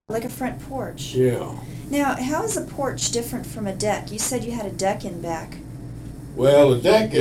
like a front porch. Yeah. Now, how is a porch different from a deck? You said you had a deck in back. Well, the deck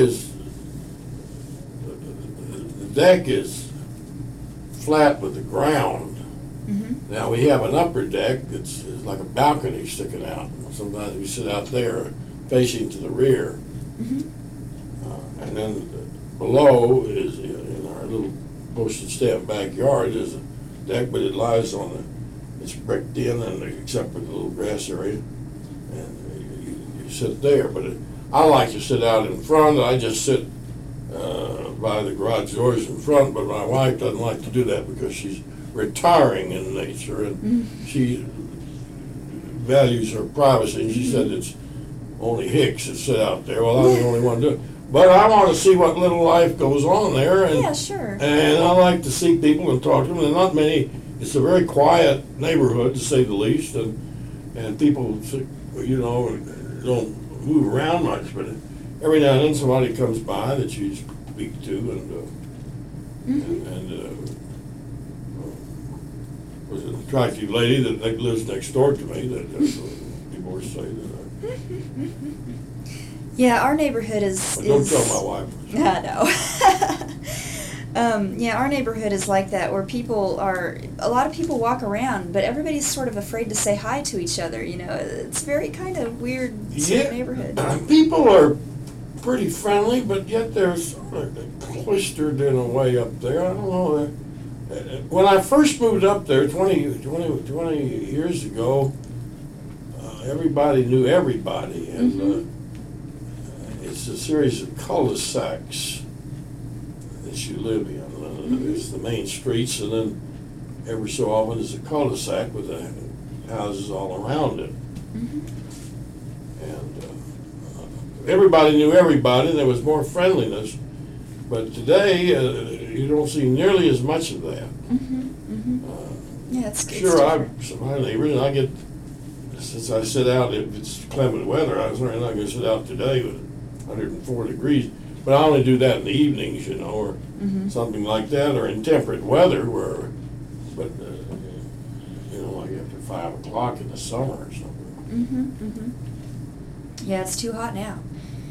is flat with the ground. Mm-hmm. Now we have an upper deck that's like a balcony sticking out. Sometimes we sit out there facing to the rear. Mm-hmm. And then below is in our little postage stamp backyard is a deck, but it lies on it's bricked in, and except for the little grass area, and you sit there. But I like to sit out in front. I just sit by the garage doors in front, but my wife doesn't like to do that because she's retiring in nature, and she values her privacy, and she said it's only hicks that sit out there. Well, I'm the only one to do it. But I want to see what little life goes on there, and Yeah, sure. and I like to see people and talk to them. And not many. It's a very quiet neighborhood, to say the least, and people, don't move around much. But every now and then somebody comes by that you speak to, and was an attractive lady that lives next door to me. That people were saying that. Yeah, our neighborhood is. Don't tell my wife. I know. Yeah, our neighborhood is like that, where a lot of people walk around, but everybody's sort of afraid to say hi to each other. It's very kind of weird sort of neighborhood. People are pretty friendly, but yet they're sort of cloistered in a way up there. I don't know. When I first moved up there 20 years ago, everybody knew everybody, and it's a series of cul-de-sacs that you live in. There's the main streets, and then every so often there's a cul-de-sac with the houses all around it. And everybody knew everybody, and there was more friendliness. But today, you don't see nearly as much of that. Yeah, it's sure, I'm my neighbors, and since I sit out, if it's clement weather, I was certainly not going to sit out today with 104 degrees. But I only do that in the evenings, or something like that, or in temperate weather, but like after 5 o'clock in the summer or something. Yeah, it's too hot now.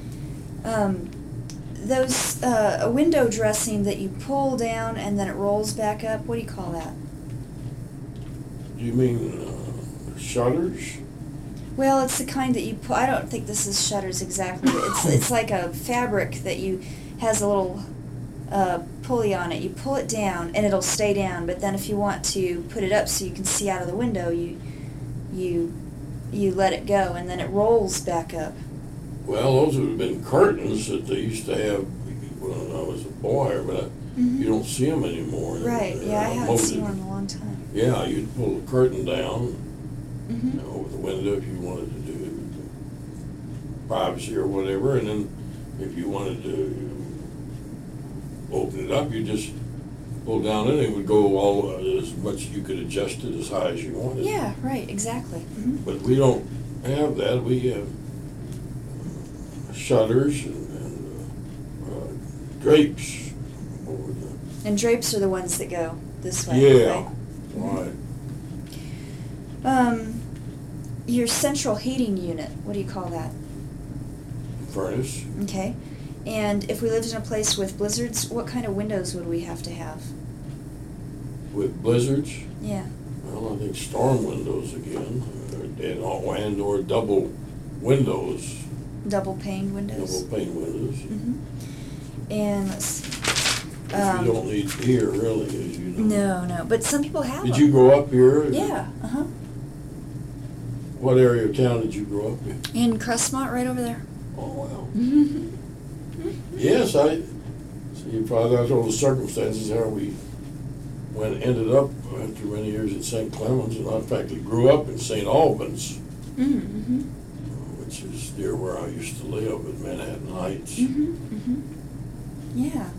Those a window dressing that you pull down and then it rolls back up. What do you call that? Do you mean shutters? Well, it's the kind that you pull. I don't think this is shutters exactly. It's like a fabric that has a little pulley on it. You pull it down and it'll stay down. But then if you want to put it up so you can see out of the window, you let it go and then it rolls back up. Well, those would have been curtains that they used to have when I was a boy, but you don't see them anymore. Right, yeah, I haven't seen one in a long time. Yeah, you'd pull the curtain down over the window if you wanted to do privacy or whatever, and then if you wanted to open it up, you just pull down it, and it would go as much you could adjust it as high as you wanted. Yeah, right, exactly. But we don't have that. We have shutters and drapes. And drapes are the ones that go this way. Yeah, right. Your central heating unit, what do you call that? Furnace. Okay. And if we lived in a place with blizzards, what kind of windows would we have to have? With blizzards? Yeah. Well, I think storm windows again, and or double windows. Double pane windows? Double pane windows. And let's see. Which you don't need here, really, as you know. No, but some people have them. Did you grow up here? Yeah, What area of town did you grow up in? In Crestmont, right over there. Oh, wow. Yes, you probably got all the circumstances how we ended up after many years at St. Clemens, and I in fact grew up in St. Albans, which is near where I used to live in Manhattan Heights. Yeah.